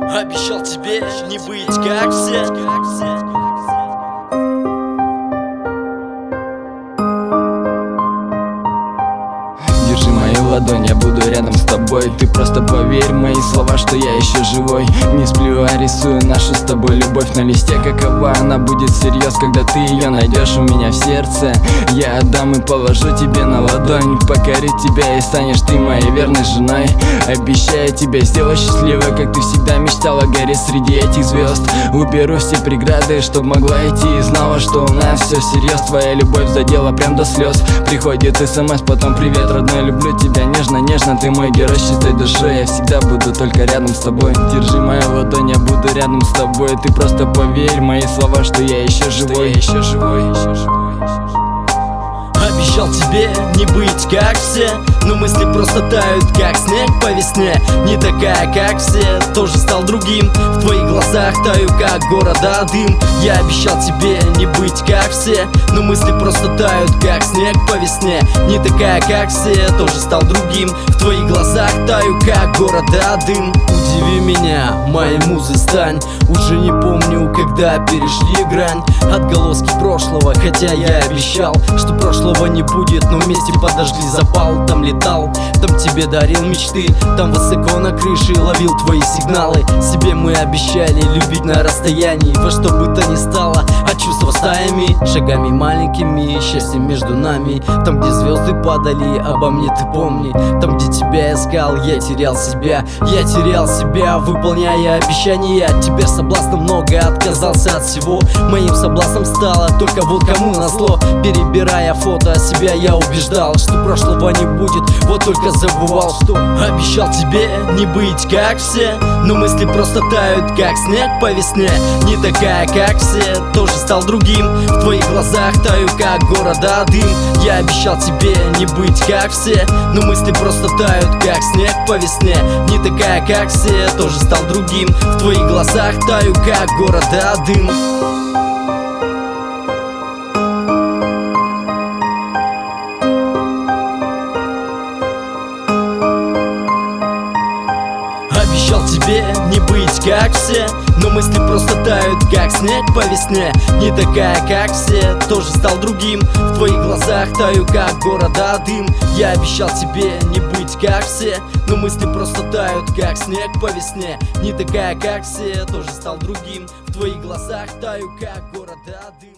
Обещал тебе не быть как все. Держи мою ладонь, я буду рядом с тобой. Ты просто поверь в мои слова, что я еще живой. Не сплю, а рисую нашу с тобой любовь на листе. Какова она будет всерьез, когда ты ее найдешь у меня в сердце. Я отдам и положу тебе на ладонь. Покорю тебя и станешь ты моей верной женой. Обещаю тебя сделать счастливой, как ты всегда мечтала гореть среди этих звезд. Уберу все преграды, чтоб могла идти и знала, что у нас все всерьез. Твоя любовь задела прям до слез. Приходит смс, потом привет, родной, люблю тебя нежно-нежно. Ты мой герой с чистой душой, я всегда буду только рядом с тобой. Держи мою ладонь, я буду рядом с тобой. Ты просто поверь в мои слова, что я еще живой. Обещал тебе не быть как все, но мысли просто тают, как снег по весне. Не такая, как все, тоже стал другим. В твоих глазах таю, как города дым. Я обещал тебе не быть как все, но мысли просто тают, как снег по весне. Не такая, как все, тоже стал другим. В твоих глазах таю, как города дым. Удиви меня, моей музой стань. Уже не помню, когда перешли грань. Отголоски прошлого, хотя я обещал, что прошлого не будет, но вместе подожгли запал. Там летал, там тебе дарил мечты, там высоко на крыше ловил твои сигналы. Себе мы обещали любить на расстоянии, во что бы то ни стало, а чувства стаями, шагами маленькими, счастье между нами. Там, где звезды падали, обо мне ты помни. Там, где тебя искал, я терял себя. Я терял себя, выполняя обещания. Теперь соблазна много, отказался от всего. Моим соблазном стало только вот кому назло. Перебирая фото себя, я убеждал, что прошлого не будет, вот только забывал, что обещал тебе не быть как все, но мысли просто тают, как снег по весне. Не такая, как все, тоже стал другим. В твоих глазах таю, как города дым. Я обещал тебе не быть как все, но мысли просто тают, как снег по весне. Не такая, как все, тоже стал другим. В твоих глазах таю, как города дым. Обещал тебе не быть как все, но мысли просто тают, как снег по весне. Не такая, как все, тоже стал другим. В твоих глазах таю, как города дым. Я обещал тебе не быть как все, но мысли просто тают, как снег по весне. Не такая, как все, тоже стал другим. В твоих глазах таю, как города дым.